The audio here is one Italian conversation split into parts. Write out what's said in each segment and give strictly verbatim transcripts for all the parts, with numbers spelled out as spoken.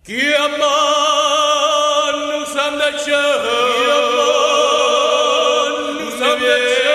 Chiamano Santa Chiamano Santa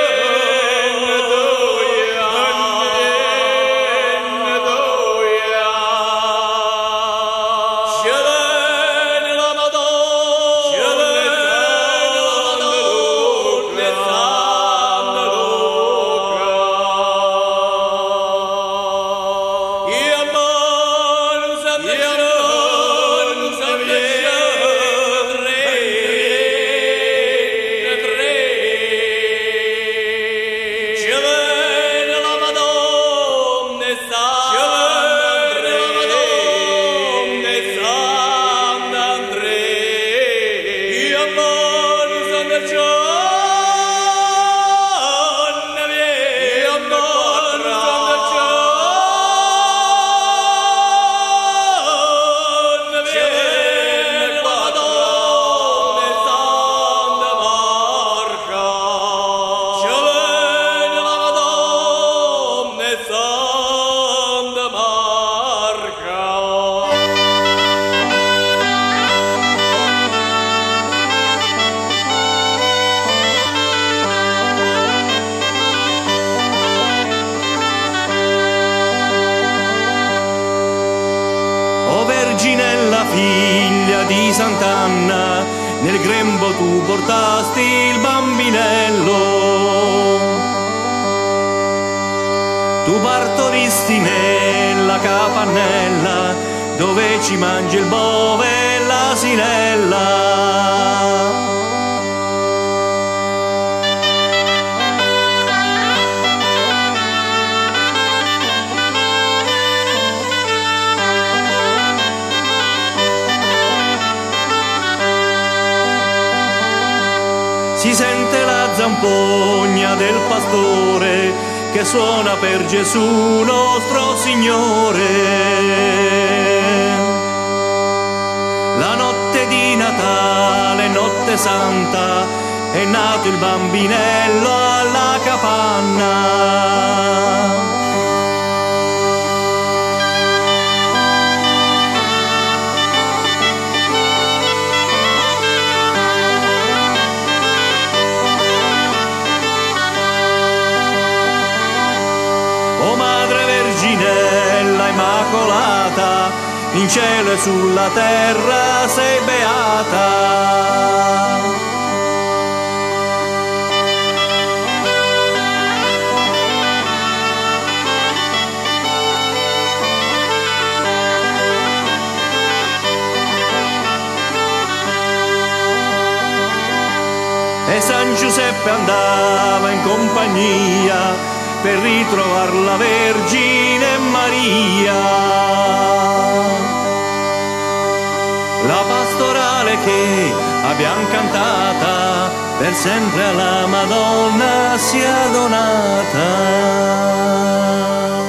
Verginella figlia di Sant'Anna, nel grembo tu portasti il bambinello. Tu partoristi nella capannella, dove ci mangia il bove e l'asinella. Si sente la zampogna del pastore che suona per Gesù nostro Signore. La notte di Natale, notte santa, è nato il bambinello alla capanna. O Madre Verginella Immacolata, in cielo e sulla terra sei beata. E San Giuseppe andava in compagnia per ritrovare la Vergine Maria. La pastorale che abbiamo cantata per sempre alla Madonna sia donata.